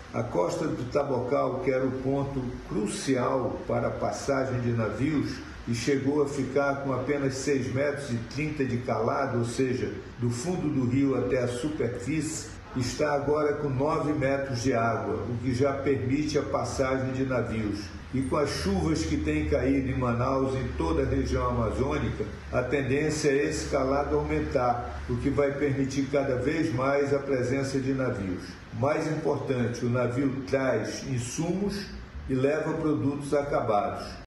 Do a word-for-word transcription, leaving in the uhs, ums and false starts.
A costa do Tabocal, que era o ponto crucial para a passagem de navios, e chegou a ficar com apenas seis metros e trinta de calado, ou seja, do fundo do rio até a superfície, está agora com nove metros de água, o que já permite a passagem de navios. E com as chuvas que têm caído em Manaus e em toda a região amazônica, a tendência é esse calado aumentar, o que vai permitir cada vez mais a presença de navios. Mais importante, o navio traz insumos e leva produtos acabados.